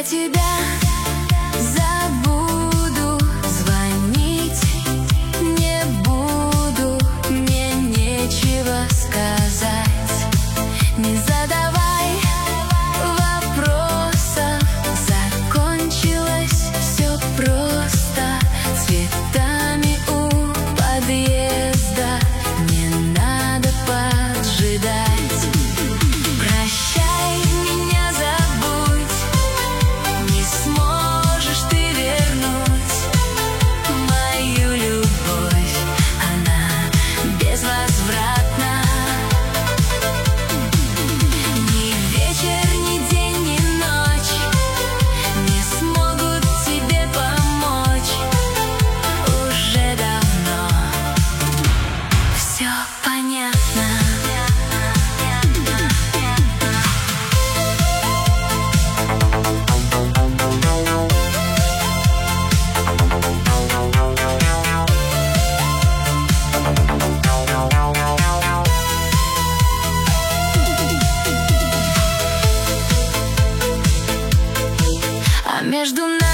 тебя забуду, звонить не буду, мне нечего сказать. Не задавай вопросов, закончилось все просто. Цветами у подъезда не надо поджидать. Прощай, меня забудь, не сможешь ты вернуть мою любовь, она безвозвратна. Ни вечер, ни день, ни ночь не смогут тебе помочь. Уже давно все понятно. А между нами